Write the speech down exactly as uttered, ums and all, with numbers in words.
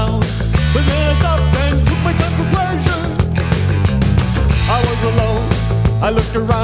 around. But then I stopped and took my time for pleasure. I was alone. I looked around.